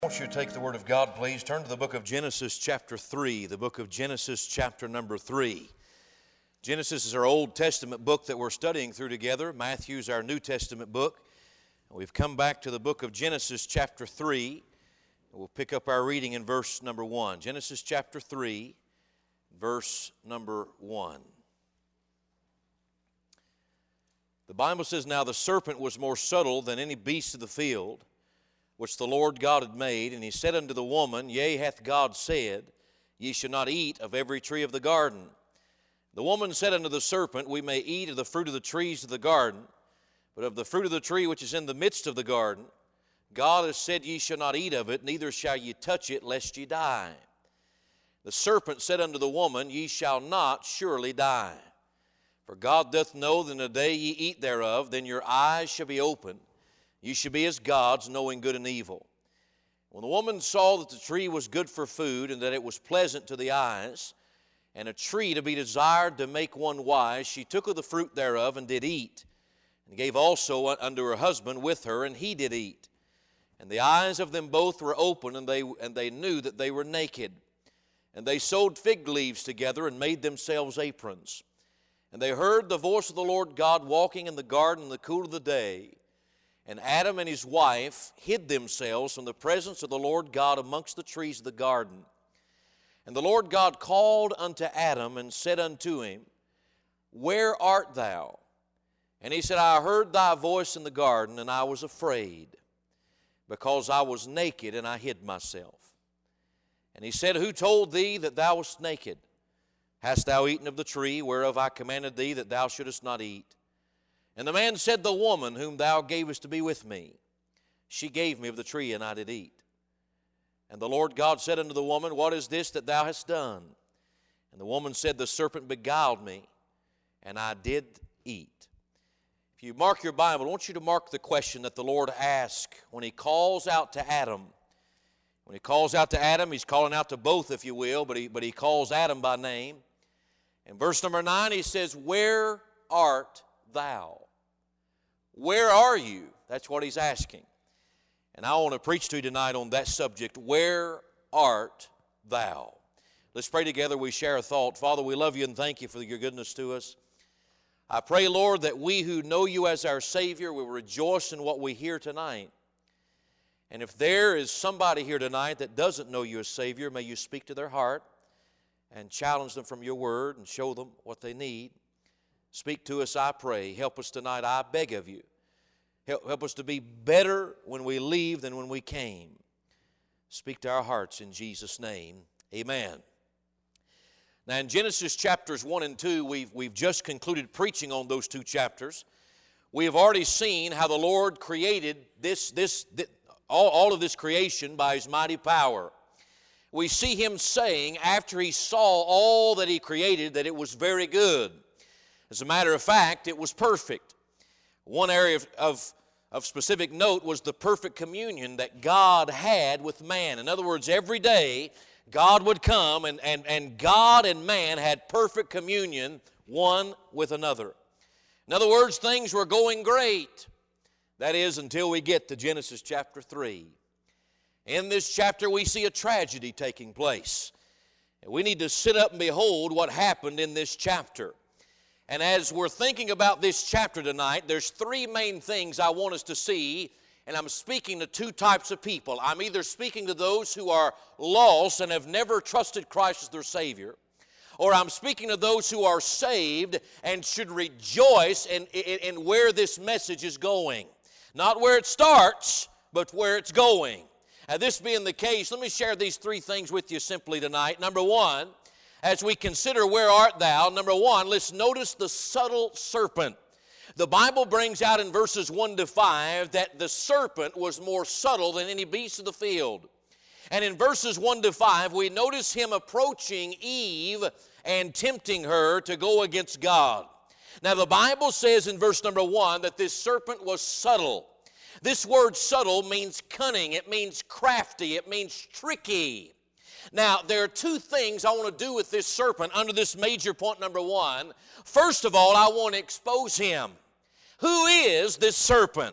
I want you to take the Word of God, please. Turn to the book of Genesis chapter 3, the book of Genesis chapter number 3. Genesis is our Old Testament book that we're studying through together. Matthew's our New Testament book. We've come back to the book of Genesis chapter 3. We'll pick up our reading in verse number 1. Genesis chapter 3, verse number 1. The Bible says, "Now the serpent was more subtle than any beast of the field, which the Lord God had made. And he said unto the woman, Yea, hath God said, Ye shall not eat of every tree of the garden. The woman said unto the serpent, We may eat of the fruit of the trees of the garden, but of the fruit of the tree which is in the midst of the garden, God has said, Ye shall not eat of it, neither shall ye touch it, lest ye die. The serpent said unto the woman, Ye shall not surely die. For God doth know that in the day ye eat thereof, then your eyes shall be opened, ye shall be as gods, knowing good and evil. When the woman saw that the tree was good for food, and that it was pleasant to the eyes, and a tree to be desired to make one wise, she took of the fruit thereof, and did eat, and gave also unto her husband with her, and he did eat. And the eyes of them both were open, and they knew that they were naked. And they sewed fig leaves together, and made themselves aprons. And they heard the voice of the Lord God walking in the garden in the cool of the day. And Adam and his wife hid themselves from the presence of the Lord God amongst the trees of the garden. And the Lord God called unto Adam and said unto him, Where art thou? And he said, I heard thy voice in the garden, and I was afraid, because I was naked, and I hid myself. And he said, Who told thee that thou wast naked? Hast thou eaten of the tree whereof I commanded thee that thou shouldest not eat? And the man said, The woman whom thou gavest to be with me, she gave me of the tree, and I did eat. And the Lord God said unto the woman, What is this that thou hast done? And the woman said, The serpent beguiled me, and I did eat. If you mark your Bible, I want you to mark the question that the Lord asked when He calls out to Adam. When He calls out to Adam, He's calling out to both, if you will, but he calls Adam by name. In verse number 9, He says, Where art thou? Where are you? That's what He's asking. And I want to preach to you tonight on that subject. Where art thou? Let's pray together. We share a thought. Father, we love you and thank you for your goodness to us. I pray, Lord, that we who know you as our Savior will rejoice in what we hear tonight. And if there is somebody here tonight that doesn't know you as Savior, may you speak to their heart and challenge them from your word and show them what they need. Speak to us, I pray. Help us tonight, I beg of you. Help us to be better when we leave than when we came. Speak to our hearts in Jesus' name. Amen. Now in Genesis chapters 1 and 2, we've just concluded preaching on those two chapters. We have already seen how the Lord created all of this creation by His mighty power. We see Him saying, after He saw all that He created, that it was very good. As a matter of fact, it was perfect. One area of specific note was the perfect communion that God had with man. In other words, every day God would come and God and man had perfect communion one with another. In other words, things were going great. That is, until we get to Genesis chapter 3. In this chapter we see a tragedy taking place. And we need to sit up and behold what happened in this chapter. And as we're thinking about this chapter tonight, there's three main things I want us to see, and I'm speaking to two types of people. I'm either speaking to those who are lost and have never trusted Christ as their Savior, or I'm speaking to those who are saved and should rejoice in where this message is going. Not where it starts, but where it's going. Now, this being the case, let me share these three things with you simply tonight. Number one, as we consider where art thou, number one, let's notice the subtle serpent. The Bible brings out in verses 1 to 5 that the serpent was more subtle than any beast of the field. And in verses 1 to 5, we notice him approaching Eve and tempting her to go against God. Now, the Bible says in verse number 1 that this serpent was subtle. This word subtle means cunning. It means crafty. It means tricky. Now, there are two things I want to do with this serpent under this major point number 1. First of all, I want to expose him. Who is this serpent?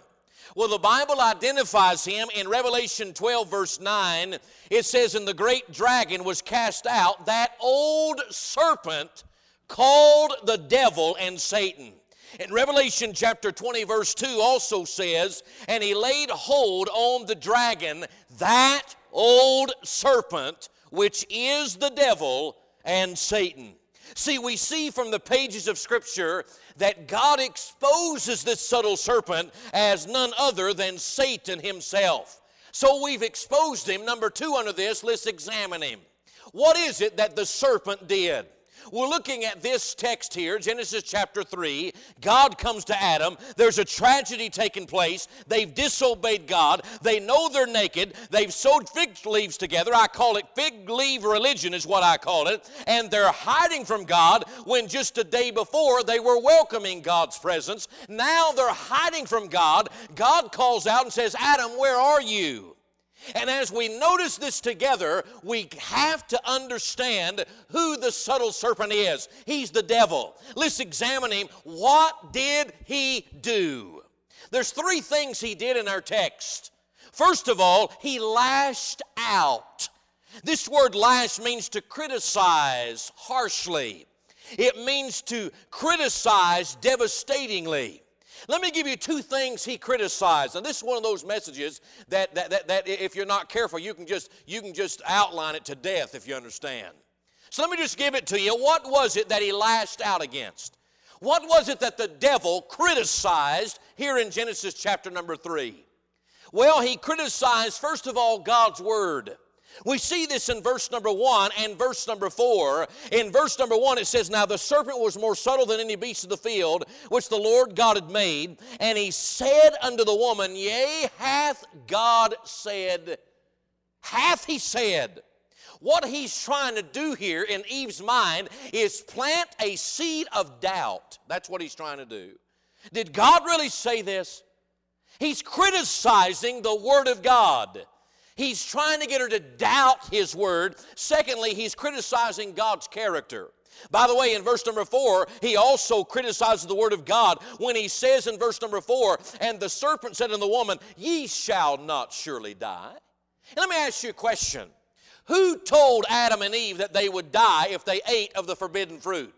Well, the Bible identifies him in Revelation 12, verse 9. It says, "And the great dragon was cast out, that old serpent called the devil and Satan." In Revelation chapter 20, verse 2 also says, "And he laid hold on the dragon, that old serpent, which is the devil and Satan." See, we see from the pages of Scripture that God exposes this subtle serpent as none other than Satan himself. So we've exposed him. Number two under this, let's examine him. What is it that the serpent did? We're looking at this text here, Genesis chapter 3. God comes to Adam. There's a tragedy taking place. They've disobeyed God. They know they're naked. They've sewed fig leaves together. I call it fig leaf religion is what I call it. And they're hiding from God when just a day before they were welcoming God's presence. Now they're hiding from God. God calls out and says, "Adam, where are you?" And as we notice this together, we have to understand who the subtle serpent is. He's the devil. Let's examine him. What did he do? There's three things he did in our text. First of all, he lashed out. This word lash means to criticize harshly. It means to criticize devastatingly. Let me give you two things he criticized. And this is one of those messages that if you're not careful, you can just outline it to death if you understand. So let me just give it to you. What was it that he lashed out against? What was it that the devil criticized here in Genesis chapter number 3? Well, he criticized, first of all, God's Word. We see this in verse number 1 and verse number 4. In verse number 1 it says, "Now the serpent was more subtle than any beast of the field, which the Lord God had made. And he said unto the woman, Yea, hath God said." Hath he said? What he's trying to do here in Eve's mind is plant a seed of doubt. That's what he's trying to do. Did God really say this? He's criticizing the Word of God. He's trying to get her to doubt His Word. Secondly, he's criticizing God's character. By the way, in verse number 4, he also criticizes the Word of God when he says in verse number 4, "And the serpent said unto the woman, Ye shall not surely die." And let me ask you a question. Who told Adam and Eve that they would die if they ate of the forbidden fruit?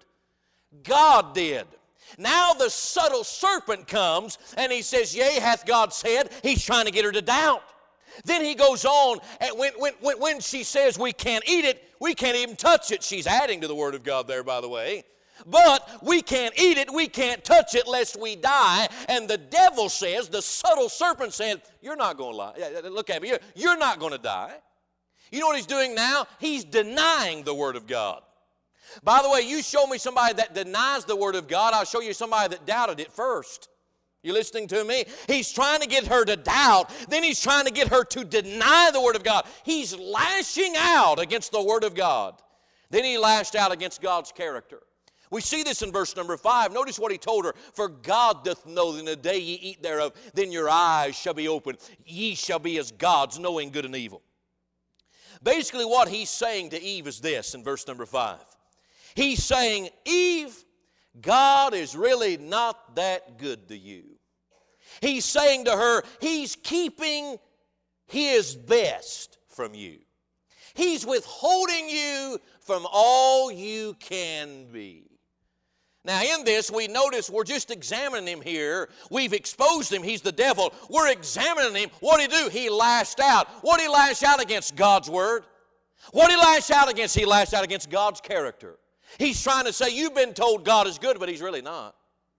God did. Now the subtle serpent comes and he says, "Yea, hath God said." He's trying to get her to doubt. Then he goes on, and when she says we can't eat it, we can't even touch it. She's adding to the Word of God there, by the way. But we can't eat it, we can't touch it, lest we die. And the devil says, the subtle serpent said, "You're not going to lie. Look at me, you're not going to die." You know what he's doing now? He's denying the Word of God. By the way, you show me somebody that denies the Word of God, I'll show you somebody that doubted it first. You listening to me? He's trying to get her to doubt. Then he's trying to get her to deny the Word of God. He's lashing out against the Word of God. Then he lashed out against God's character. We see this in verse number 5. Notice what he told her. "For God doth know that in the day ye eat thereof, then your eyes shall be opened. Ye shall be as gods, knowing good and evil." Basically what he's saying to Eve is this in verse number 5. He's saying, "Eve, God is really not that good to you." He's saying to her, He's keeping His best from you. He's withholding you from all you can be. Now in this, we notice we're just examining him here. We've exposed him. He's the devil. We're examining him. What did he do? He lashed out. What did he lash out against? God's Word. What did he lash out against? He lashed out against God's character. He's trying to say, you've been told God is good, but He's really not.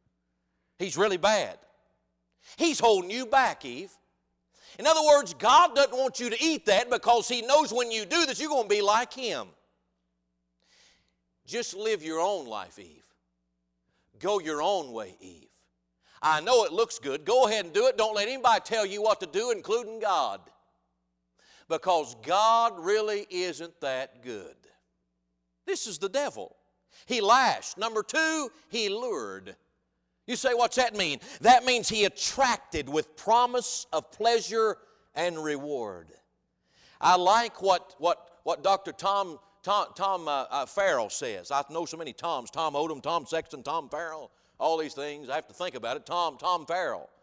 He's really bad. He's holding you back, Eve. In other words, God doesn't want you to eat that because He knows when you do this, you're going to be like Him. Just live your own life, Eve. Go your own way, Eve. I know it looks good. Go ahead and do it. Don't let anybody tell you what to do, including God. Because God really isn't that good. This is the devil. He lashed. Number 2, he lured. You say, what's that mean? That means he attracted with promise of pleasure and reward. I like what Dr. Tom Farrell says. I know so many Toms. Tom Odom, Tom Sexton, Tom Farrell, all these things. I have to think about it. Tom Farrell.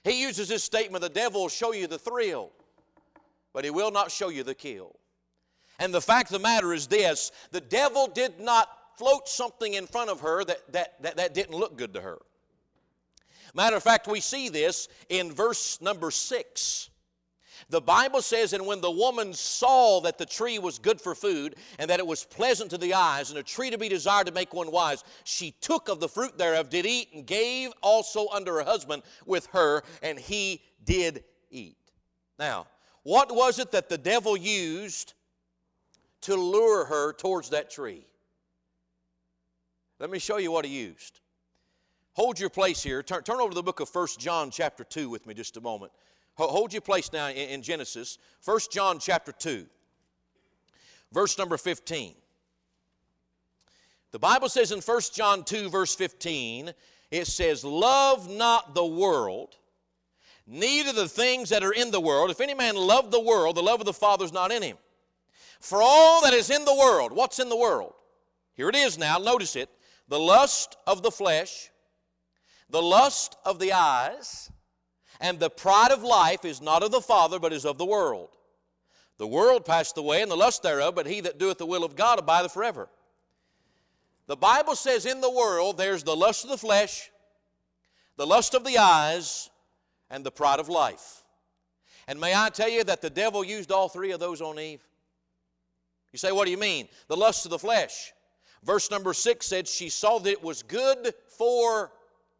He uses this statement, the devil will show you the thrill, but he will not show you the kill. And the fact of the matter is this, the devil did not float something in front of her that didn't look good to her. Matter of fact, we see this in verse number 6. The Bible says, and when the woman saw that the tree was good for food, and that it was pleasant to the eyes, and a tree to be desired to make one wise, she took of the fruit thereof, did eat, and gave also unto her husband with her, and he did eat. Now, what was it that the devil used to lure her towards that tree? Let me show you what he used. Hold your place here. Turn over to the book of 1 John chapter 2 with me just a moment. Hold your place now in Genesis. 1 John chapter 2, verse number 15. The Bible says in 1 John 2, verse 15, it says, love not the world, neither the things that are in the world. If any man love the world, the love of the Father is not in him. For all that is in the world, what's in the world? Here it is now, notice it. The lust of the flesh, the lust of the eyes, and the pride of life is not of the Father, but is of the world. The world passeth away, and the lust thereof, but he that doeth the will of God abideth forever. The Bible says in the world there's the lust of the flesh, the lust of the eyes, and the pride of life. And may I tell you that the devil used all three of those on Eve? You say, what do you mean? The lust of the flesh. Verse number 6 said, she saw that it was good for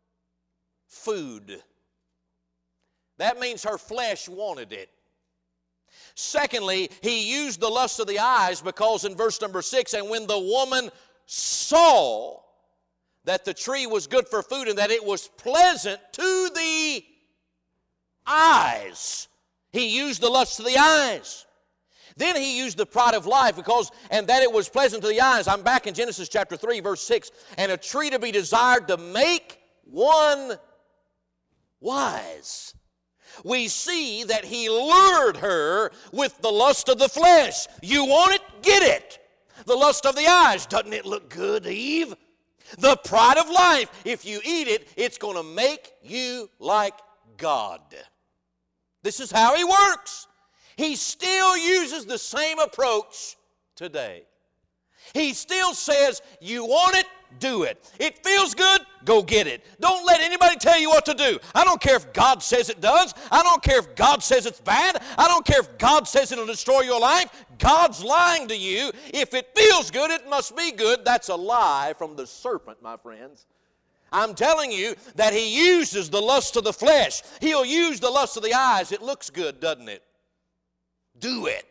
food. That means her flesh wanted it. Secondly, he used the lust of the eyes because in verse number 6, and when the woman saw that the tree was good for food and that it was pleasant to the eyes, he used the lust of the eyes. Then he used the pride of life because, and that it was pleasant to the eyes. I'm back in Genesis chapter 3, verse 6. And a tree to be desired to make one wise. We see that he lured her with the lust of the flesh. You want it? Get it. The lust of the eyes. Doesn't it look good, Eve? The pride of life. If you eat it, it's going to make you like God. This is how he works. He still uses the same approach today. He still says, you want it? Do it. It feels good? Go get it. Don't let anybody tell you what to do. I don't care if God says it does. I don't care if God says it's bad. I don't care if God says it'll destroy your life. God's lying to you. If it feels good, it must be good. That's a lie from the serpent, my friends. I'm telling you that he uses the lust of the flesh. He'll use the lust of the eyes. It looks good, doesn't it? Do it.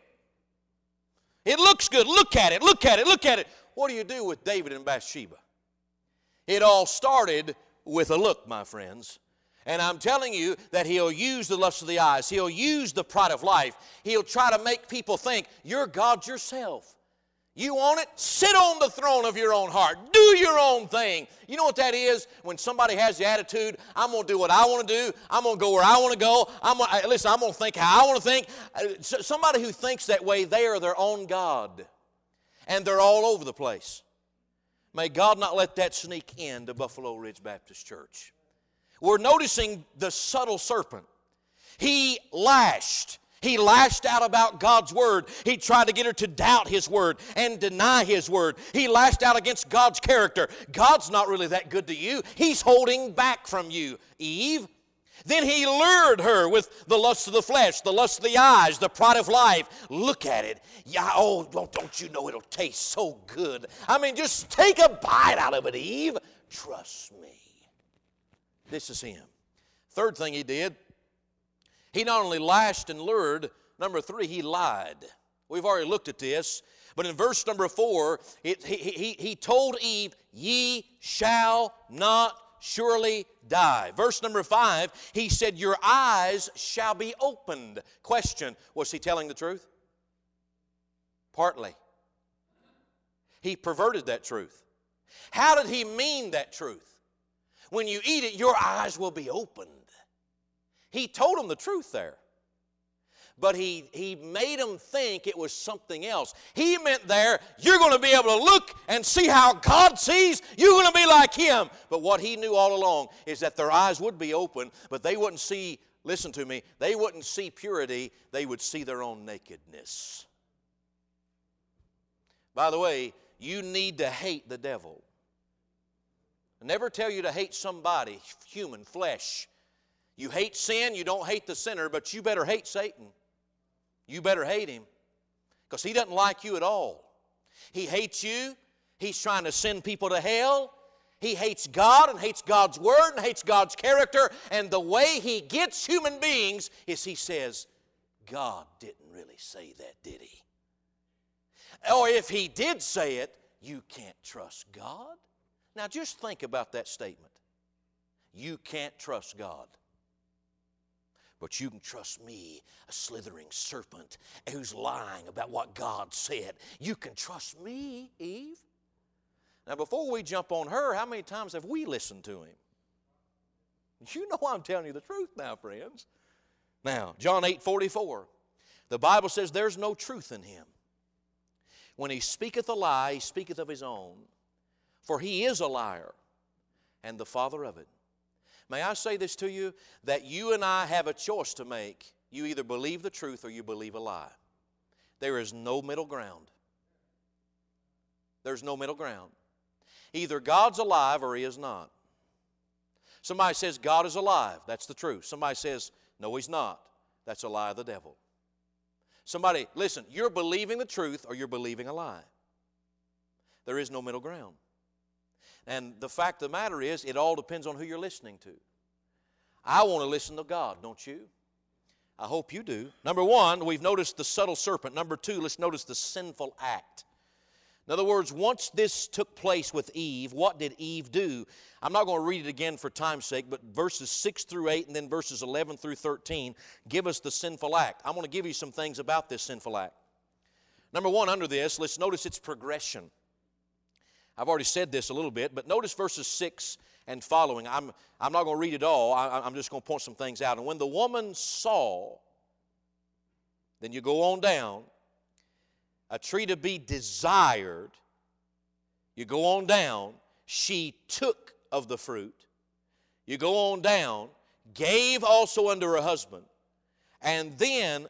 It looks good. Look at it. Look at it. Look at it. What do you do with David and Bathsheba? It all started with a look, my friends. And I'm telling you that he'll use the lust of the eyes. He'll use the pride of life. He'll try to make people think you're God yourself. You want it? Sit on the throne of your own heart. Do your own thing. You know what that is? When somebody has the attitude, I'm going to do what I want to do. I'm going to go where I want to go. I'm going to think how I want to think. Somebody who thinks that way, they are their own God. And they're all over the place. May God not let that sneak into Buffalo Ridge Baptist Church. We're noticing the subtle serpent. He lashed out about God's Word. He tried to get her to doubt His Word and deny His Word. He lashed out against God's character. God's not really that good to you. He's holding back from you, Eve. Then he lured her with the lust of the flesh, the lust of the eyes, the pride of life. Look at it. Yeah, oh, don't you know it'll taste so good? I mean, just take a bite out of it, Eve. Trust me. This is him. Third thing he did, he not only lashed and lured, number 3, he lied. We've already looked at this. But in verse number 4, he told Eve, ye shall not surely die. Verse number 5, he said, your eyes shall be opened. Question, was he telling the truth? Partly. He perverted that truth. How did he mean that truth? When you eat it, your eyes will be opened. He told them the truth there. but he made them think it was something else. He meant there, you're going to be able to look and see how God sees. You're going to be like Him. But what He knew all along is that their eyes would be open, but they wouldn't see, listen to me, they wouldn't see purity. They would see their own nakedness. By the way, you need to hate the devil. I never tell you to hate somebody, human, flesh. You hate sin, you don't hate the sinner, but you better hate Satan. You better hate him, because he doesn't like you at all. He hates you. He's trying to send people to hell. He hates God and hates God's Word and hates God's character. And the way he gets human beings is he says, God didn't really say that, did He? Or if He did say it, you can't trust God. Now just think about that statement. You can't trust God. But you can trust me, a slithering serpent who's lying about what God said. You can trust me, Eve. Now before we jump on her, how many times have we listened to him? You know I'm telling you the truth now, friends. Now, John 8:44. The Bible says there's no truth in him. When he speaketh a lie, he speaketh of his own. For he is a liar and the father of it. May I say this to you, that you and I have a choice to make. You either believe the truth or you believe a lie. There is no middle ground. There's no middle ground. Either God's alive or He is not. Somebody says God is alive. That's the truth. Somebody says, no, He's not. That's a lie of the devil. Somebody, listen, you're believing the truth or you're believing a lie. There is no middle ground. And the fact of the matter is, it all depends on who you're listening to. I want to listen to God, don't you? I hope you do. Number one, we've noticed the subtle serpent. Number two, let's notice the sinful act. In other words, once this took place with Eve, what did Eve do? I'm not going to read it again for time's sake, but verses 6 through 8 and then verses 11 through 13 give us the sinful act. I'm going to give you some things about this sinful act. Number one, under this, let's notice its progression. I've already said this a little bit, but notice verses 6 and following. I'm not going to read it all. I'm just going to point some things out. And when the woman saw, then you go on down, a tree to be desired, you go on down, she took of the fruit. You go on down, gave also unto her husband. And then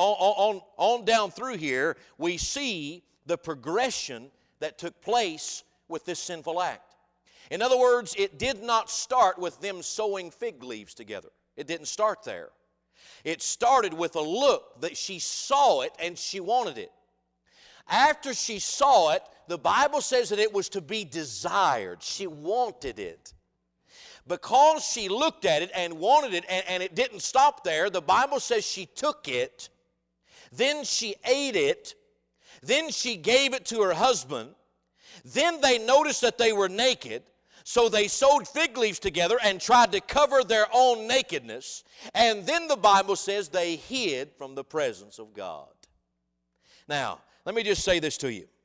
on down through here, we see the progression that took place with this sinful act. In other words, it did not start with them sewing fig leaves together. It didn't start there. It started with a look that she saw it and she wanted it. After she saw it, the Bible says that it was to be desired. She wanted it. Because she looked at it and wanted it, and it didn't stop there, the Bible says she took it, then she ate it, then she gave it to her husband. Then they noticed that they were naked, so they sewed fig leaves together and tried to cover their own nakedness. And then the Bible says they hid from the presence of God. Now, let me just say this to you.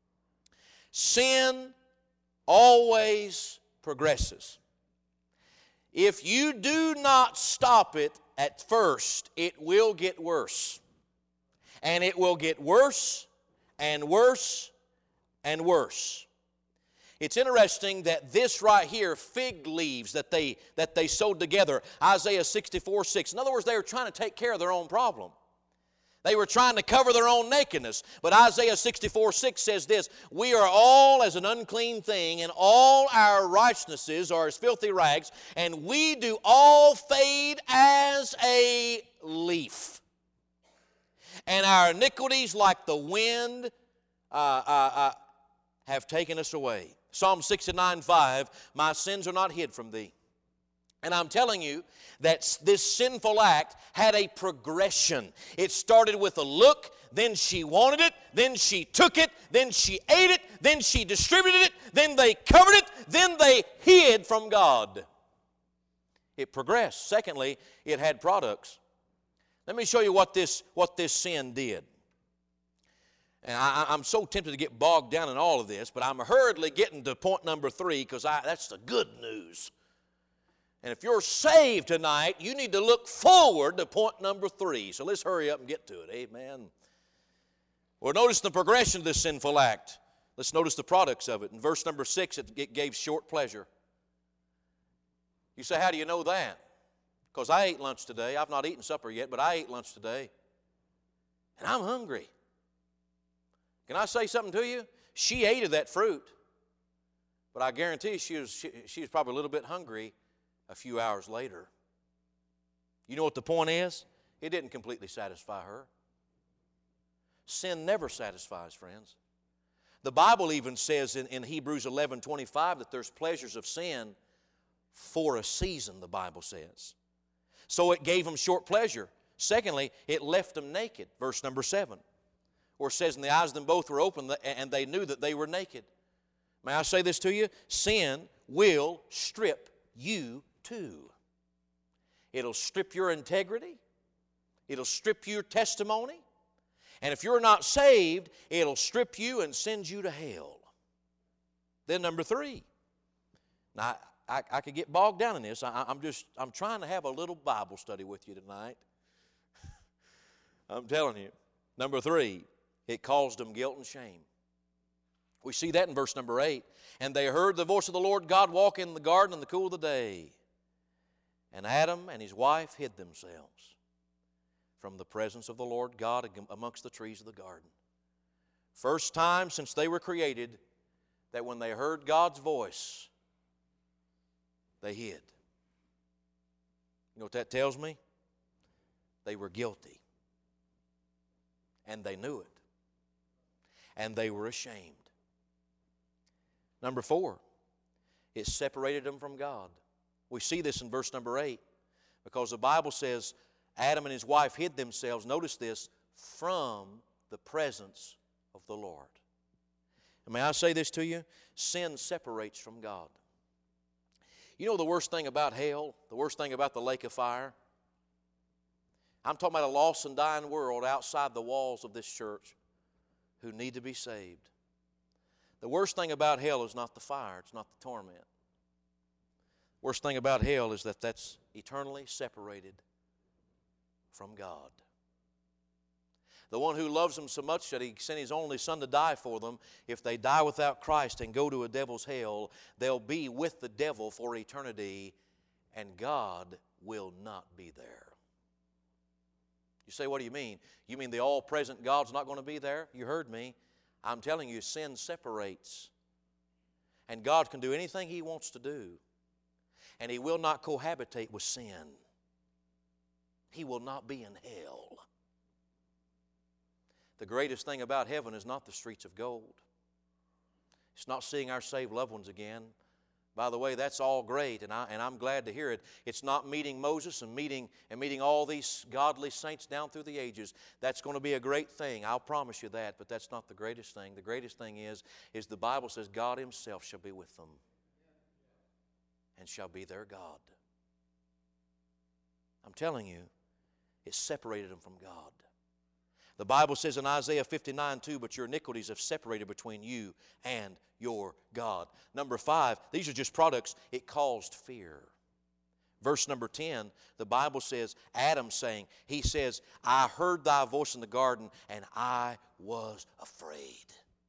Sin always progresses. If you do not stop it at first, it will get worse. And it will get worse and worse and worse. It's interesting that this right here, fig leaves that they sewed together, Isaiah 64:6. In other words, they were trying to take care of their own problem. They were trying to cover their own nakedness. But Isaiah 64:6 says this, we are all as an unclean thing, and all our righteousnesses are as filthy rags, and we do all fade as a leaf. And our iniquities like the wind have taken us away. Psalm 69:5, my sins are not hid from thee. And I'm telling you that this sinful act had a progression. It started with a look, then she wanted it, then she took it, then she ate it, then she distributed it, then they covered it, then they hid from God. It progressed. Secondly, it had products. Let me show you what this sin did. And I'm so tempted to get bogged down in all of this, but I'm hurriedly getting to point number 3 because that's the good news. And if you're saved tonight, you need to look forward to point number 3. So let's hurry up and get to it. Amen. Well, notice the progression of this sinful act. Let's notice the products of it. In verse number 6, it gave short pleasure. You say, how do you know that? Because I ate lunch today. I've not eaten supper yet, but I ate lunch today. And I'm hungry. Can I say something to you? She ate of that fruit. But I guarantee she was probably a little bit hungry a few hours later. You know what the point is? It didn't completely satisfy her. Sin never satisfies, friends. The Bible even says in Hebrews 11:25 that there's pleasures of sin for a season, the Bible says. So it gave them short pleasure. Secondly, it left them naked, verse number 7. Where it says, and the eyes of them both were open, and they knew that they were naked. May I say this to you? Sin will strip you too. It'll strip your integrity. It'll strip your testimony. And if you're not saved, it'll strip you and send you to hell. Then number 3. Now, I could get bogged down in this. I'm trying to have a little Bible study with you tonight. I'm telling you. Number 3, it caused them guilt and shame. We see that in verse number 8. And they heard the voice of the Lord God walk in the garden in the cool of the day. And Adam and his wife hid themselves from the presence of the Lord God amongst the trees of the garden. First time since they were created that when they heard God's voice, they hid. You know what that tells me? They were guilty. And they knew it. And they were ashamed. Number 4, it separated them from God. We see this in verse number 8 because the Bible says Adam and his wife hid themselves, notice this, from the presence of the Lord. And may I say this to you? Sin separates from God. You know the worst thing about hell, the worst thing about the lake of fire? I'm talking about a lost and dying world outside the walls of this church who need to be saved. The worst thing about hell is not the fire, it's not the torment. Worst thing about hell is that that's eternally separated from God. The one who loves them so much that He sent His only Son to die for them, if they die without Christ and go to a devil's hell, they'll be with the devil for eternity, and God will not be there. You say, what do you mean? You mean the all-present God's not going to be there? You heard me. I'm telling you, sin separates. And God can do anything He wants to do. And He will not cohabitate with sin. He will not be in hell. The greatest thing about heaven is not the streets of gold. It's not seeing our saved loved ones again. By the way, that's all great, and I'm glad to hear it. It's not meeting Moses and meeting all these godly saints down through the ages. That's going to be a great thing. I'll promise you that, but that's not the greatest thing. The greatest thing is the Bible says God Himself shall be with them and shall be their God. I'm telling you, it separated them from God. The Bible says in Isaiah 59:2, but your iniquities have separated between you and your God. Number 5, these are just products. It caused fear. Verse number 10, the Bible says, Adam saying, he says, I heard thy voice in the garden and I was afraid.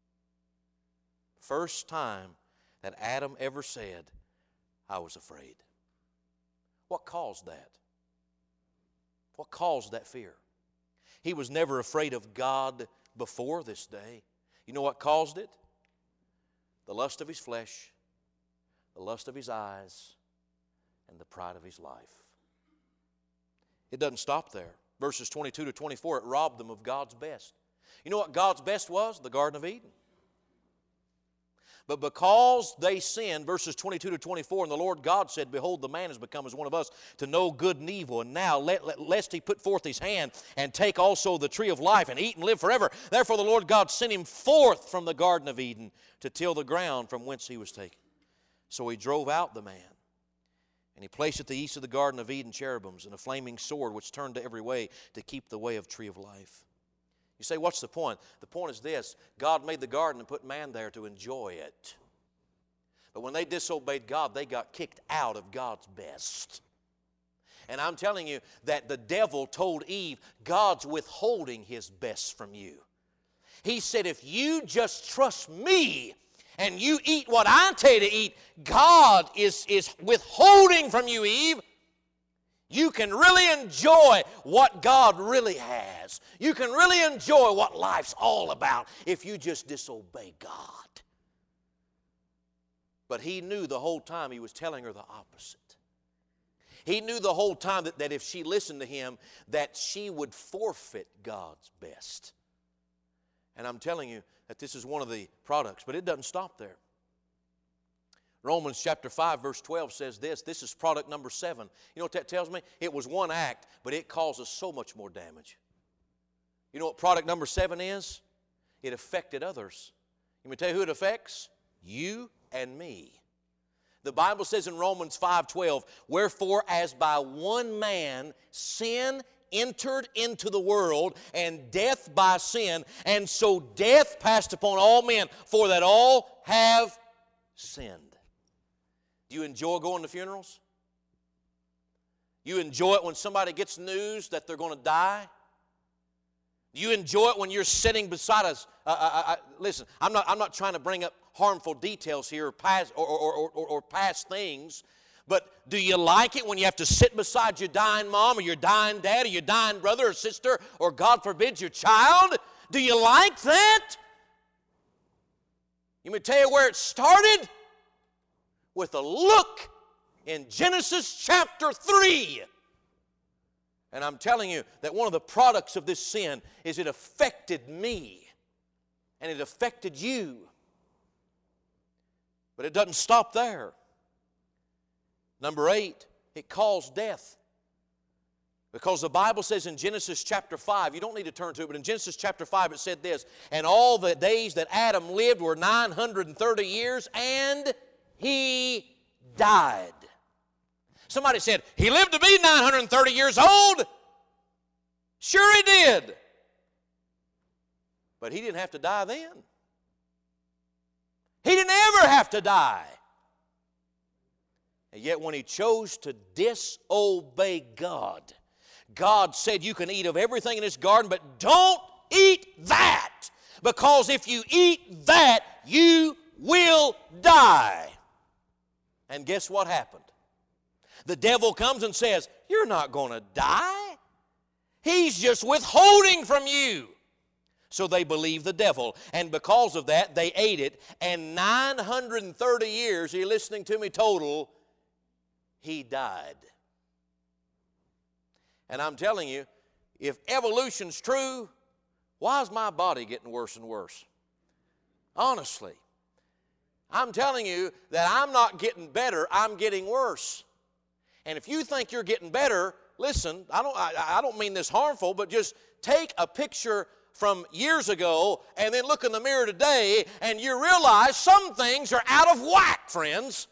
First time that Adam ever said, I was afraid. What caused that? What caused that fear? He was never afraid of God before this day. You know what caused it? The lust of his flesh, the lust of his eyes, and the pride of his life. It doesn't stop there. Verses 22 to 24, it robbed them of God's best. You know what God's best was? The Garden of Eden. But because they sinned, verses 22 to 24, and the Lord God said, behold, the man has become as one of us to know good and evil. And now, lest he put forth his hand and take also the tree of life and eat and live forever. Therefore the Lord God sent him forth from the Garden of Eden to till the ground from whence he was taken. So he drove out the man. And he placed at the east of the Garden of Eden cherubims and a flaming sword which turned to every way to keep the way of tree of life. You say, what's the point? The point is this. God made the garden and put man there to enjoy it. But when they disobeyed God, they got kicked out of God's best. And I'm telling you that the devil told Eve, God's withholding His best from you. He said, if you just trust me and you eat what I tell you to eat, God is withholding from you, Eve. You can really enjoy what God really has. You can really enjoy what life's all about if you just disobey God. But he knew the whole time he was telling her the opposite. He knew the whole time that if she listened to him, that she would forfeit God's best. And I'm telling you that this is one of the products, but it doesn't stop there. Romans chapter 5 verse 12 says this. This is product number 7. You know what that tells me? It was one act, but it causes so much more damage. You know what product number 7 is? It affected others. Let me tell you who it affects? You and me. The Bible says in Romans 5:12, wherefore as by one man sin entered into the world, and death by sin, and so death passed upon all men, for that all have sinned. Do you enjoy going to funerals? You enjoy it when somebody gets news that they're going to die? Do you enjoy it when you're sitting beside us? Listen, I'm not trying to bring up harmful details here or past things, but do you like it when you have to sit beside your dying mom or your dying dad or your dying brother or sister or, God forbid, your child? Do you like that? Let me tell you where it started. With a look in Genesis chapter 3. And I'm telling you that one of the products of this sin is it affected me. And it affected you. But it doesn't stop there. Number 8, it caused death. Because the Bible says in Genesis chapter 5, you don't need to turn to it, but in Genesis chapter 5 it said this, and all the days that Adam lived were 930 years, and he died. Somebody said, he lived to be 930 years old. Sure he did. But he didn't have to die then. He didn't ever have to die. And yet when he chose to disobey God, God said you can eat of everything in this garden, but don't eat that. Because if you eat that, you will die. And guess what happened? The devil comes and says, you're not going to die. He's just withholding from you. So they believed the devil. And because of that, they ate it. And 930 years, are you listening to me, total, he died. And I'm telling you, if evolution's true, why is my body getting worse and worse? Honestly. I'm telling you that I'm not getting better, I'm getting worse. And if you think you're getting better, listen, I don't mean this harmful, but just take a picture from years ago and then look in the mirror today and you realize some things are out of whack, friends.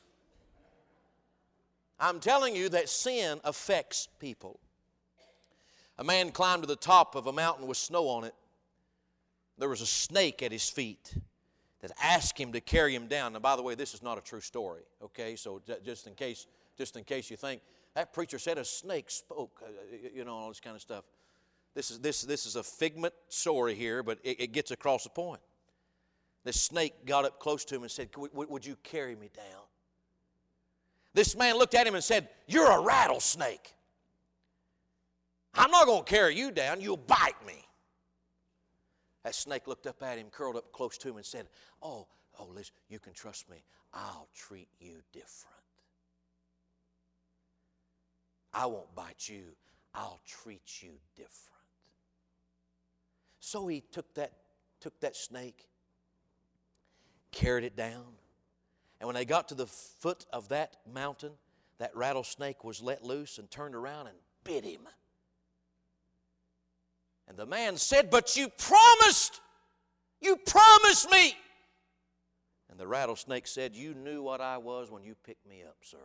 I'm telling you that sin affects people. A man climbed to the top of a mountain with snow on it. There was a snake at his feet that asked him to carry him down. Now, by the way, this is not a true story, okay? So just in case you think, that preacher said a snake spoke, you know, all this kind of stuff. This is a figment story here, but it gets across the point. This snake got up close to him and said, would you carry me down? This man looked at him and said, you're a rattlesnake. I'm not going to carry you down. You'll bite me. That snake looked up at him, curled up close to him and said, oh, listen, you can trust me. I'll treat you different. I won't bite you. I'll treat you different. So he took that snake, carried it down, and when they got to the foot of that mountain, that rattlesnake was let loose and turned around and bit him. And the man said, but you promised me. And the rattlesnake said, you knew what I was when you picked me up, sir.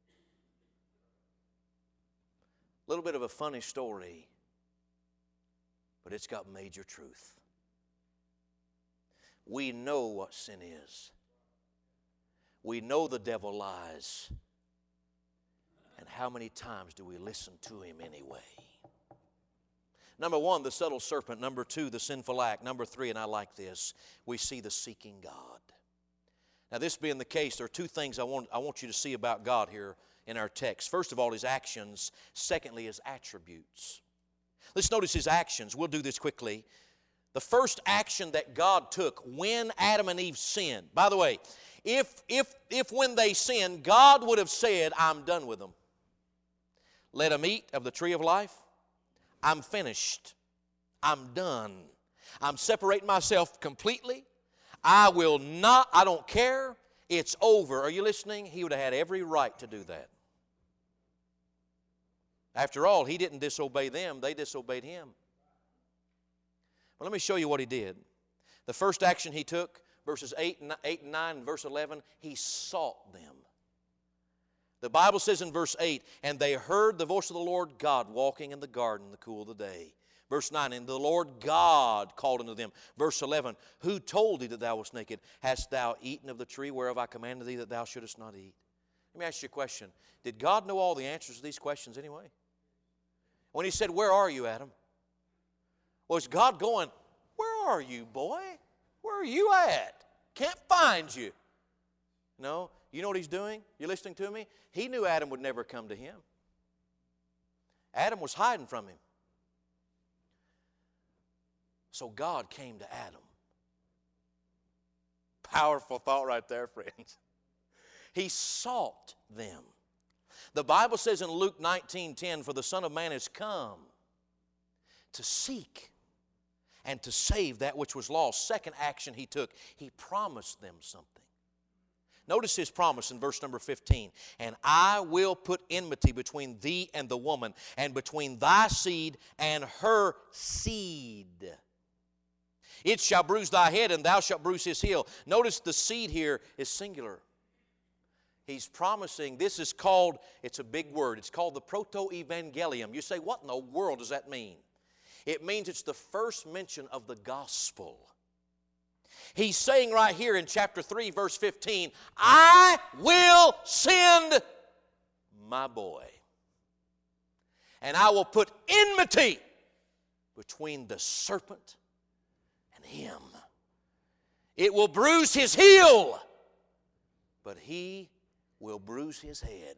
A little bit of a funny story, but it's got major truth. We know what sin is. We know the devil lies. And how many times do we listen to him anyway? Number one, the subtle serpent. Number two, the sinful act. Number three, and I like this, we see the seeking God. Now, this being the case, there are two things I want you to see about God here in our text. First of all, His actions. Secondly, His attributes. Let's notice His actions. We'll do this quickly. The first action that God took when Adam and Eve sinned. By the way, if when they sinned, God would have said, I'm done with them. Let them eat of the tree of life. I'm finished. I'm done. I'm separating myself completely. I don't care. It's over. Are you listening? He would have had every right to do that. After all, He didn't disobey them. They disobeyed Him. But let me show you what He did. The first action He took, verses 8 and 9 and verse 11, He sought them. The Bible says in verse 8, and they heard the voice of the Lord God walking in the garden in the cool of the day. Verse 9, and the Lord God called unto them. Verse 11, who told thee that thou wast naked? Hast thou eaten of the tree whereof I commanded thee that thou shouldest not eat? Let me ask you a question. Did God know all the answers to these questions anyway? When He said, where are you, Adam? Was God going, where are you, boy? Where are you at? Can't find you. No. You know what He's doing? You listening to me? He knew Adam would never come to Him. Adam was hiding from Him. So God came to Adam. Powerful thought right there, friends. He sought them. The Bible says in Luke 19:10, for the Son of Man has come to seek and to save that which was lost. Second action He took, He promised them something. Notice His promise in verse number 15. And I will put enmity between thee and the woman, and between thy seed and her seed. It shall bruise thy head, and thou shalt bruise his heel. Notice the seed here is singular. He's promising, this is called, it's a big word, it's called the proto-evangelium. You say, what in the world does that mean? It means it's the first mention of the gospel. He's saying right here in chapter 3, verse 15, I will send my boy. And I will put enmity between the serpent and him. It will bruise his heel, but he will bruise his head.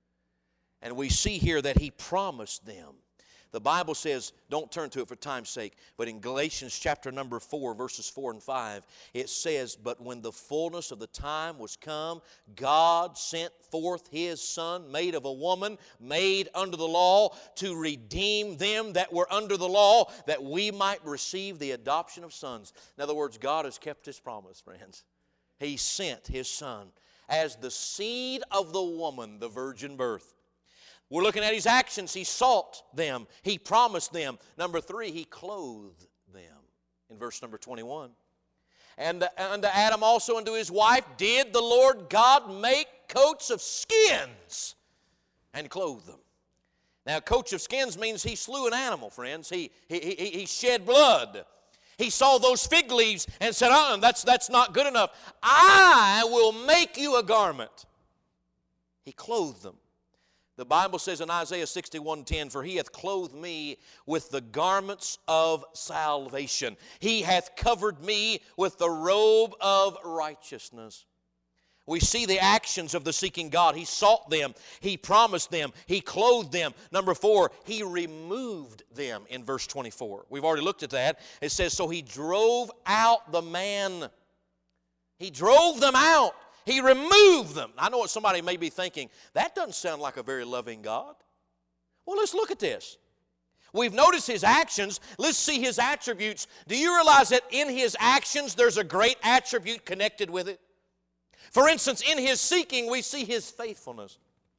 And we see here that He promised them. The Bible says, don't turn to it for time's sake, but in Galatians chapter number 4, verses 4 and 5, it says, but when the fullness of the time was come, God sent forth His Son, made of a woman, made under the law, to redeem them that were under the law, that we might receive the adoption of sons. In other words, God has kept His promise, friends. He sent His Son as the seed of the woman, the virgin birth. We're looking at His actions. He sought them. He promised them. Number 3, He clothed them. In verse number 21. And unto Adam also and to his wife did the Lord God make coats of skins and clothe them. Now, coats of skins means He slew an animal, friends. He shed blood. He saw those fig leaves and said, that's not good enough. I will make you a garment. He clothed them. The Bible says in Isaiah 61:10, for He hath clothed me with the garments of salvation. He hath covered me with the robe of righteousness. We see the actions of the seeking God. He sought them. He promised them. He clothed them. Number 4, He removed them in verse 24. We've already looked at that. It says, so He drove out the man. He drove them out. He removed them. I know what somebody may be thinking, that doesn't sound like a very loving God. Well, let's look at this. We've noticed His actions. Let's see His attributes. Do you realize that in His actions there's a great attribute connected with it? For instance, in His seeking we see His faithfulness.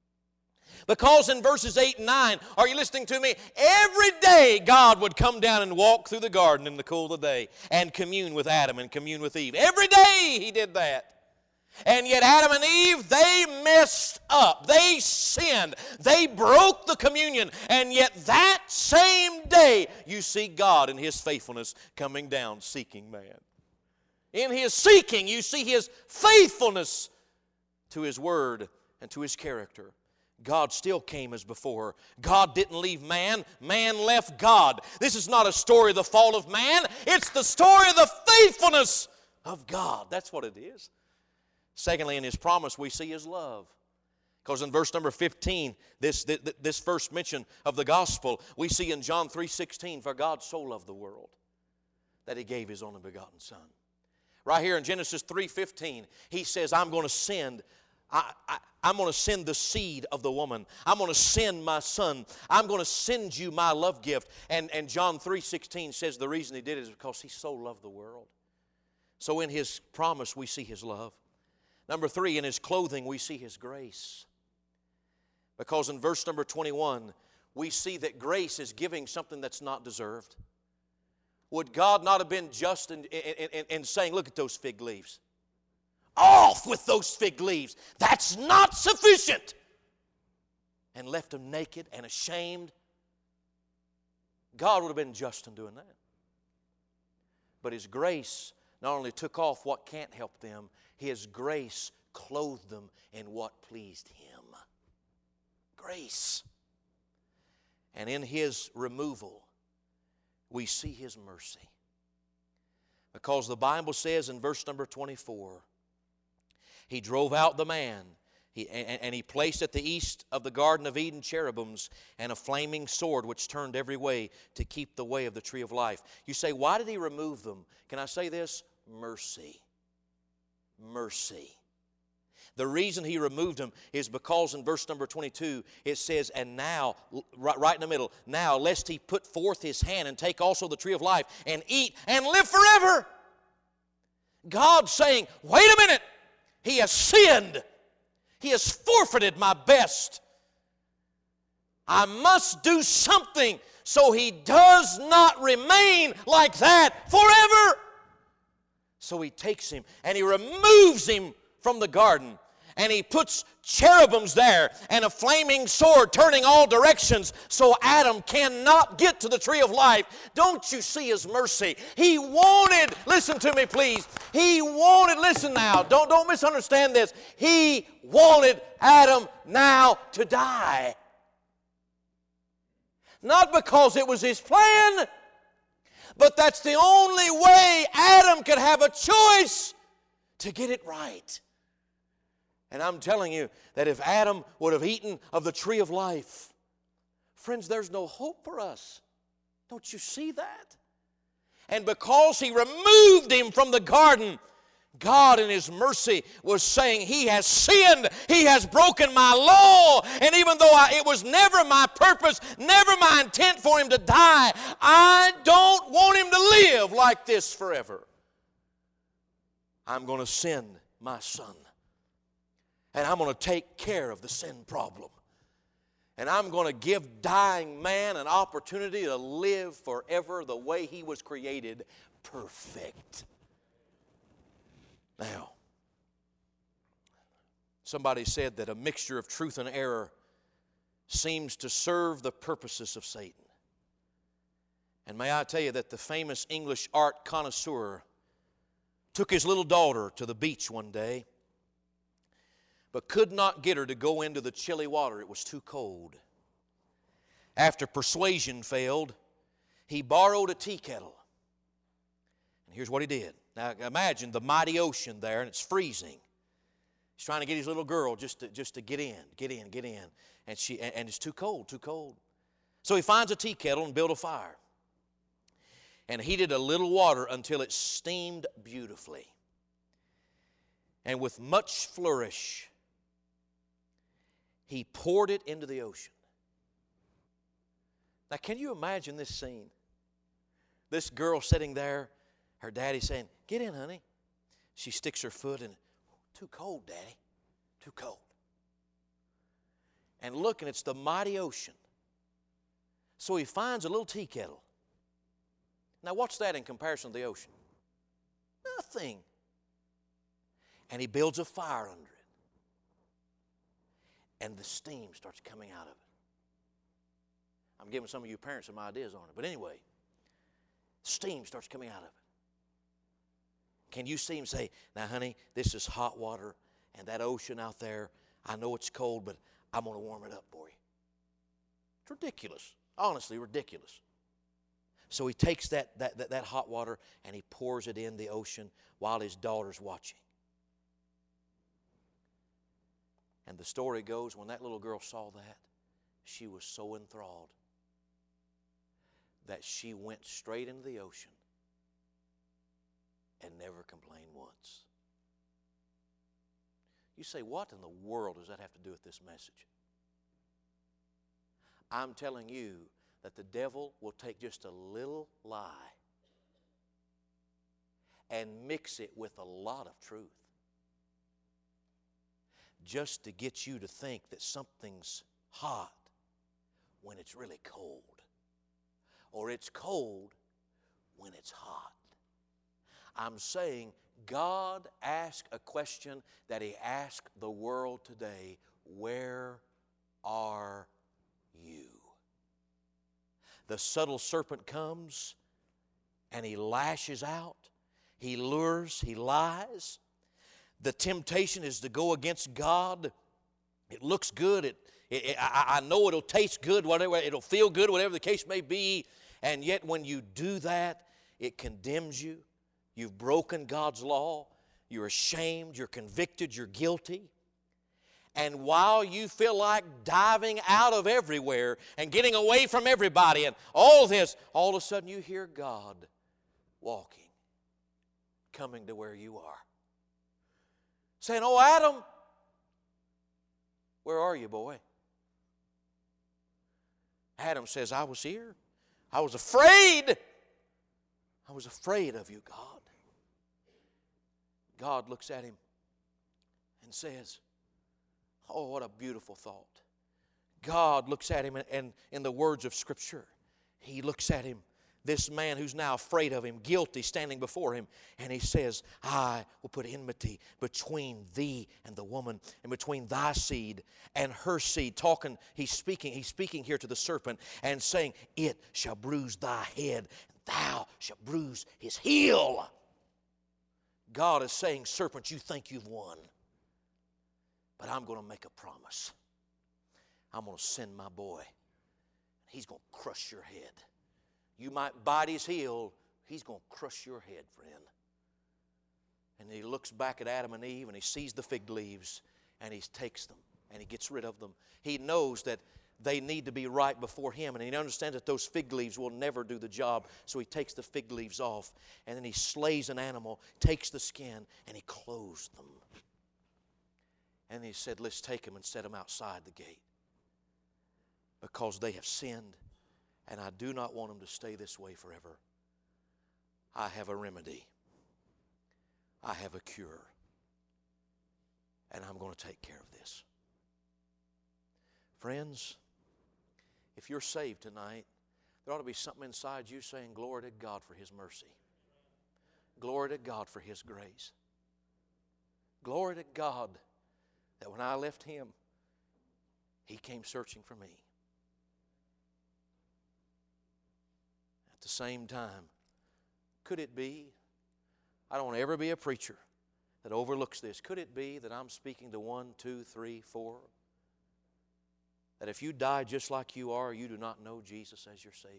Because in verses 8 and 9, are you listening to me? Every day God would come down and walk through the garden in the cool of the day and commune with Adam and commune with Eve. Every day He did that. And yet Adam and Eve, they messed up. They sinned. They broke the communion. And yet that same day, you see God in His faithfulness coming down seeking man. In His seeking, you see His faithfulness to His Word and to His character, God still came as before. God didn't leave man. Man left God. This is not a story of the fall of man. It's the story of the faithfulness of God. That's what it is. Secondly, in His promise, we see His love. Because in verse number 15, this first mention of the gospel, we see in John 3:16, for God so loved the world that He gave His only begotten Son. Right here in Genesis 3:15, He says, I'm going to send I'm going to send the seed of the woman. I'm going to send my Son. I'm going to send you my love gift. And John 3:16 says the reason He did it is because He so loved the world. So in His promise we see His love. Number 3, in His clothing we see His grace. Because in verse number 21, we see that grace is giving something that's not deserved. Would God not have been just in saying, look at those fig leaves? Off with those fig leaves. That's not sufficient. And left them naked and ashamed. God would have been just in doing that. But His grace not only took off what can't help them, His grace clothed them in what pleased Him. Grace. And in His removal, we see His mercy. Because the Bible says in verse number 24, He drove out the man, and He placed at the east of the Garden of Eden cherubims and a flaming sword which turned every way to keep the way of the tree of life. You say, why did He remove them? Can I say this? Mercy. Mercy. The reason He removed them is because in verse number 22 it says, and now, right in the middle, now lest He put forth His hand and take also the tree of life and eat and live forever. God saying, wait a minute, he has sinned. He has forfeited my best. I must do something so he does not remain like that forever. So He takes him and He removes him from the garden. And He puts cherubims there and a flaming sword turning all directions so Adam cannot get to the tree of life. Don't you see His mercy? He wanted, listen to me please, He wanted, listen now, don't misunderstand this. He wanted Adam now to die. Not because it was His plan, but that's the only way Adam could have a choice to get it right. And I'm telling you that if Adam would have eaten of the tree of life, friends, there's no hope for us. Don't you see that? And because He removed him from the garden, God in His mercy was saying, He has sinned, He has broken my law, and even though it was never my purpose, never my intent for him to die, I don't want him to live like this forever. I'm going to send my Son. And I'm going to take care of the sin problem. And I'm going to give dying man an opportunity to live forever the way he was created, perfect. Now, somebody said that a mixture of truth and error seems to serve the purposes of Satan. And may I tell you that the famous English art connoisseur took his little daughter to the beach one day, but could not get her to go into the chilly water. It was too cold. After persuasion failed, he borrowed a tea kettle. And here's what he did. Now imagine the mighty ocean there, and it's freezing. He's trying to get his little girl just to get in. And it's too cold. So he finds a tea kettle and built a fire. And heated a little water until it steamed beautifully. And with much flourish, he poured it into the ocean. Now, can you imagine this scene? This girl sitting there, her daddy saying, get in, honey. She sticks her foot in. Too cold, Daddy. Too cold. And look, and it's the mighty ocean. So he finds a little tea kettle. Now, what's that in comparison to the ocean? Nothing. And he builds a fire under it. And the steam starts coming out of it. I'm giving some of you parents some ideas on it. But anyway, steam starts coming out of it. Can you see him say, now, honey, this is hot water, And that ocean out there, I know it's cold, but I'm going to warm it up for you. It's ridiculous. Honestly, ridiculous. So he takes that hot water and he pours it in the ocean while his daughter's watching. And the story goes, when that little girl saw that, she was so enthralled that she went straight into the ocean and never complained once. You say, what in the world does that have to do with this message? I'm telling you that the devil will take just a little lie and mix it with a lot of truth just to get you to think that something's hot when it's really cold, or it's cold when it's hot. I'm saying God asked a question that He asked the world today: where are you? The subtle serpent comes and he lashes out. He lures, he lies. The temptation is to go against God. It looks good. I know it'll taste good, whatever, it'll feel good, whatever the case may be. And yet when you do that, it condemns you. You've broken God's law. You're ashamed. You're convicted. You're guilty. And while you feel like diving out of everywhere and getting away from everybody and all this, all of a sudden you hear God walking, coming to where you are, saying, "Oh, Adam, where are you, boy?" Adam says, "I was here. I was afraid. I was afraid of you, God." God looks at him and says, oh, what a beautiful thought. God looks at him, and in the words of Scripture, He looks at him, this man who's now afraid of him, guilty, standing before him, and He says, "I will put enmity between thee and the woman, and between thy seed and her seed." Talking, he's speaking here to the serpent and saying, "It shall bruise thy head, and thou shalt bruise his heel." God is saying, serpent, you think you've won, but I'm going to make a promise. I'm going to send my boy. He's going to crush your head. You might bite his heel. He's going to crush your head, friend. And he looks back at Adam and Eve, and he sees the fig leaves, and he takes them, and he gets rid of them. He knows that they need to be right before him, and he understands that those fig leaves will never do the job, so he takes the fig leaves off, and then he slays an animal, takes the skin, and he clothes them. And he said, "Let's take them and set them outside the gate, because they have sinned, and I do not want them to stay this way forever. I have a remedy. I have a cure, and I'm going to take care of this." Friends, if you're saved tonight, there ought to be something inside you saying, "Glory to God for His mercy. Glory to God for His grace. Glory to God that when I left Him, He came searching for me." At the same time, could it be, I don't want to ever be a preacher that overlooks this, could it be that I'm speaking to 1, 2, 3, 4, that if you die just like you are, you do not know Jesus as your Savior?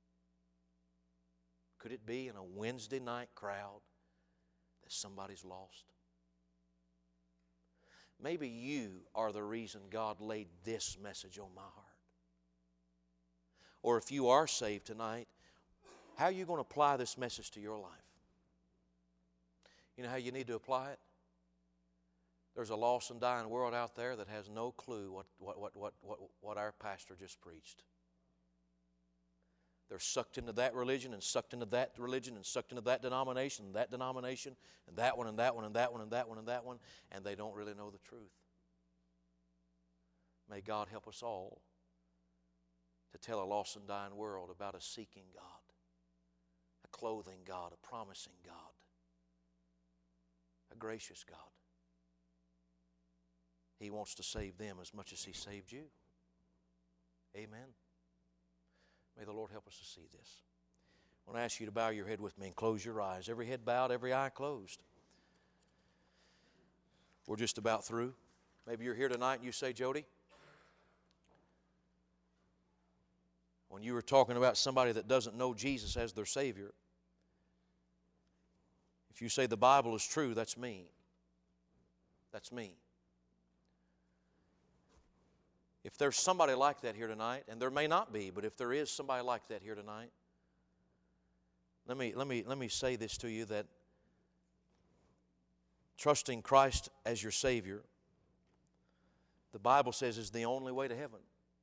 Could it be in a Wednesday night crowd that somebody's lost? Maybe you are the reason God laid this message on my heart. Or if you are saved tonight, how are you going to apply this message to your life? You know how you need to apply it? There's a lost and dying world out there that has no clue what our pastor just preached. They're sucked into that religion and sucked into that religion and sucked into that denomination and that denomination and that one and that one and that one and that one and that one, and they don't really know the truth. May God help us all to tell a lost and dying world about a seeking God, a clothing God, a promising God, a gracious God. He wants to save them as much as He saved you. Amen. May the Lord help us to see this. I want to ask you to bow your head with me and close your eyes. Every head bowed, every eye closed. We're just about through. Maybe you're here tonight and you say, Jody, when you were talking about somebody that doesn't know Jesus as their Savior, if you say the Bible is true, that's me. That's me. If there's somebody like that here tonight, and there may not be, but if there is somebody like that here tonight, let me say this to you, that trusting Christ as your Savior, the Bible says, is the only way to heaven.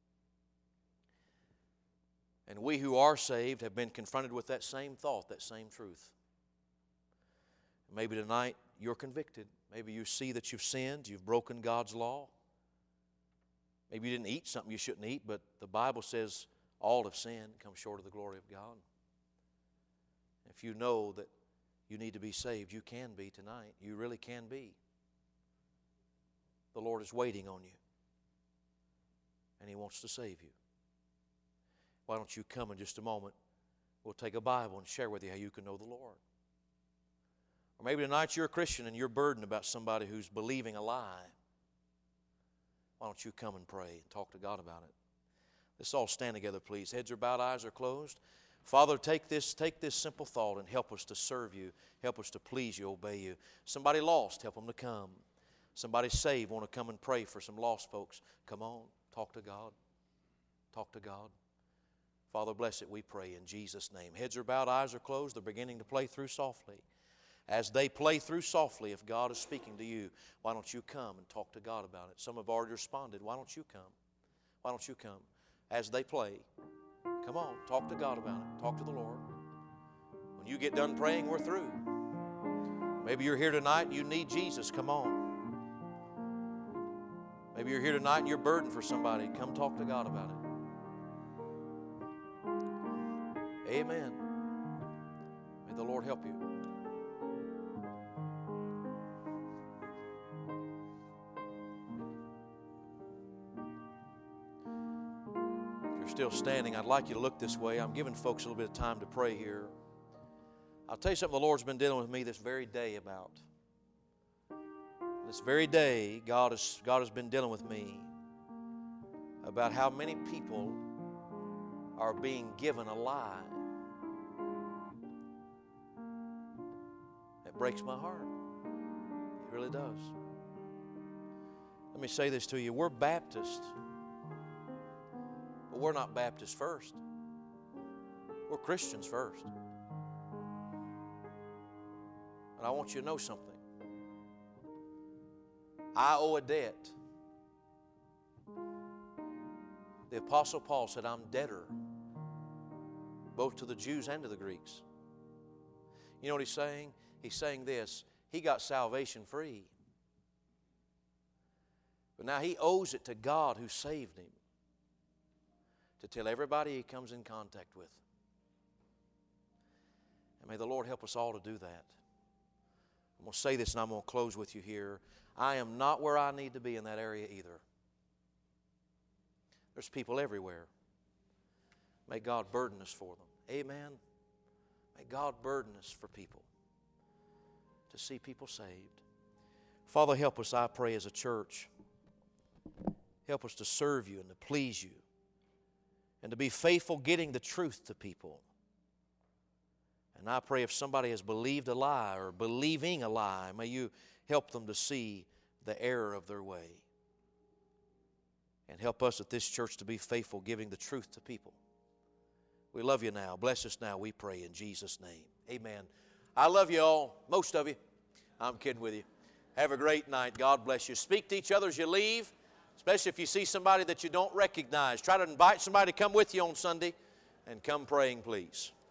And we who are saved have been confronted with that same thought, that same truth. Maybe tonight you're convicted. Maybe you see that you've sinned, you've broken God's law. Maybe you didn't eat something you shouldn't eat, but the Bible says all have sinned and come short of the glory of God. If you know that you need to be saved, you can be tonight. You really can be. The Lord is waiting on you, and He wants to save you. Why don't you come in just a moment? We'll take a Bible and share with you how you can know the Lord. Or maybe tonight you're a Christian and you're burdened about somebody who's believing a lie. Why don't you come and pray and talk to God about it? Let's all stand together, please. Heads are bowed, eyes are closed. Father, take this simple thought and help us to serve you. Help us to please you, obey you. Somebody lost, help them to come. Somebody saved, want to come and pray for some lost folks. Come on, talk to God. Talk to God. Father, bless it, we pray in Jesus' name. Heads are bowed, eyes are closed. They're beginning to play through softly. As they play through softly, if God is speaking to you, why don't you come and talk to God about it? Some have already responded. Why don't you come? Why don't you come? As they play, come on, talk to God about it. Talk to the Lord. When you get done praying, we're through. Maybe you're here tonight and you need Jesus. Come on. Maybe you're here tonight and you're burdened for somebody. Come talk to God about it. Amen. May the Lord help you. Still standing, I'd like you to look this way. I'm giving folks a little bit of time to pray here. I'll tell you something the Lord's been dealing with me this very day about. This very day, God has been dealing with me about how many people are being given a lie. It breaks my heart. It really does. Let me say this to you. We're Baptists. But we're not Baptists first. We're Christians first. And I want you to know something. I owe a debt. The Apostle Paul said, I'm debtor, both to the Jews and to the Greeks. You know what he's saying? He's saying this. He got salvation free. But now he owes it to God who saved him to tell everybody he comes in contact with. And may the Lord help us all to do that. I'm going to say this and I'm going to close with you here. I am not where I need to be in that area either. There's people everywhere. May God burden us for them. Amen. May God burden us for people, to see people saved. Father, help us, I pray, as a church. Help us to serve you and to please you, and to be faithful getting the truth to people. And I pray if somebody has believed a lie or believing a lie, may you help them to see the error of their way. And help us at this church to be faithful giving the truth to people. We love you now. Bless us now, we pray in Jesus' name. Amen. I love you all, most of you. I'm kidding with you. Have a great night. God bless you. Speak to each other as you leave. Especially if you see somebody that you don't recognize. Try to invite somebody to come with you on Sunday and come praying, please.